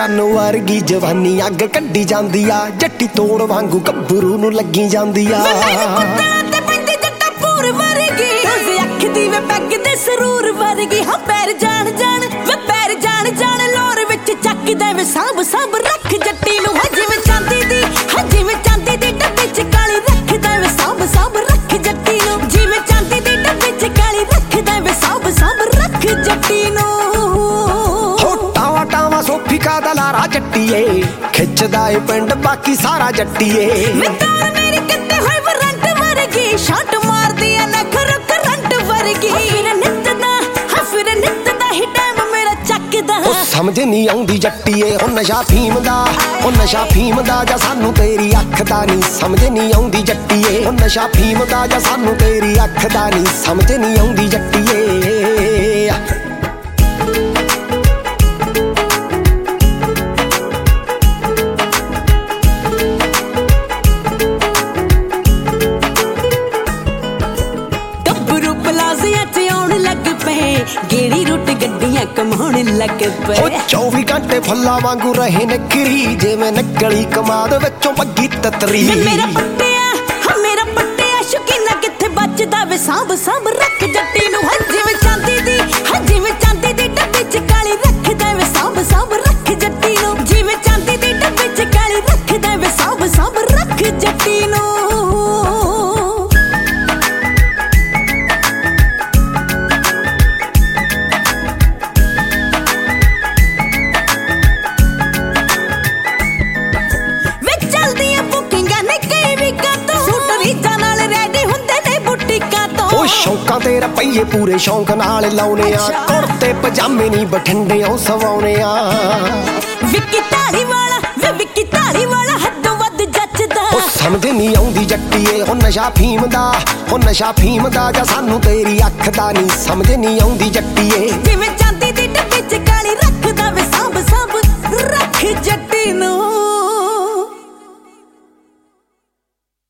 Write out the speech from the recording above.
चन्न वर्गी जवानी अग कड्डी जांदी आ जट्टी तोड़ वांगू गब्बरू नूं लगी जांदी आ सरूर वर्गी हाँ पैर जान जान वे पैर जान जान लोर विच चक दे वे सांभ सांभ रख जट्टी नूं हाँ जिवें चांदी दी डब्बे च काली रख दे वे सांभ सांभ रख जट्टी नूं जिवें चांदी दी डब्बे च काली रख दे वे सांभ सांभ रख जट्टी नूं हो टावा टावा सोफी का दलारा जट्टीए खिचदा ए पिंड बाकी सारा जट्टीए वे तार मेरी किते होए वरंट वर्गी शॉट मार दिया नखर करंट वर्गी समझ नहीं आउंदी जट्टीए हो नशा फीम दा जा सानू तेरी अख दा नहीं समझ नहीं आउंदी जट्टीए हो नशा फीम दा जा सानू तेरी अख दा नहीं समझ नहीं आउंदी जट्टीए गेड़ी रुट गड्डियां कमाउण लग पे 24 घंटे फुल्ला वांगू रहे नकरी जिवें नकली कमाद विचों पग्गी ततरी मेरा पट्टिया शौकीना किथे बचदा वे सांभ सांभ रख जट्टी नूं हाँ जिवें चांदी दी डब्बे च काली रख दे वे सांभ सांभ रख जट्टी नूं जिवें चांदी दी डब्बे च काली रख दे वे सांभ सांभ रख जट्टी नूं शौकां ते रपईए पूरे शौक नाल लाउने आ कुर्ते पजामे नहीं बठिंडियों सवाउने आ विक्की धारी वाला हद्दों वध जचदा ओ समझ नहीं आउंदी जट्टीए हो नशा फीम दा जा सानू तेरी अख दा नहीं समझ नहीं आउंदी जट्टीए जिवें